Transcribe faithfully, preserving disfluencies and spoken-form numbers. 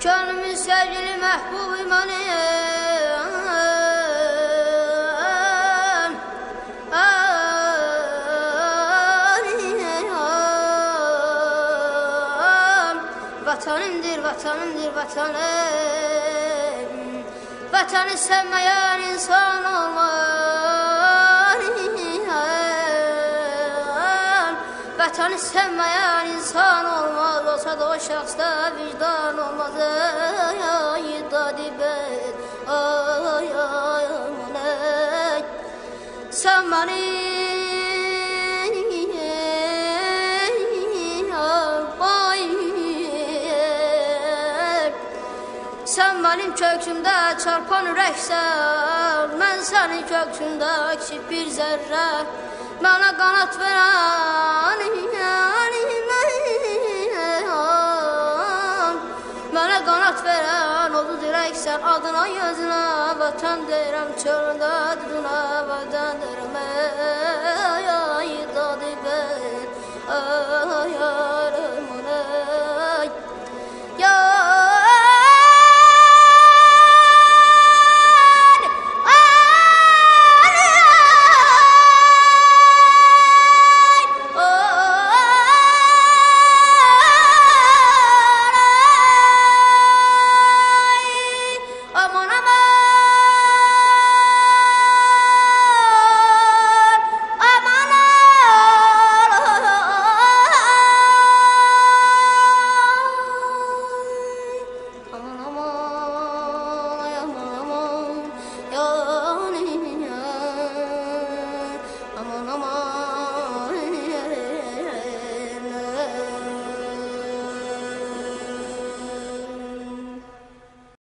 Gönlümün sevgili məhbub imanım, vatanımdır, vatanımdır, vatanım. Vatanı sevmeyen insan olmaz. Vatanı sevmeyen insan olmaz. Olsa da o şahsta vicdan olmaz. Ay dadibet, ay ay aman ey. Sen beni Sen benim köksümde çarpan yüreksen, ben senin köksünde eksik bir zerre. Bana kanat veren, bana kanat veren oldu direksen. Adına yazına vatan derim, çölünde adına vatan derim. Ay ay dadı ben, ay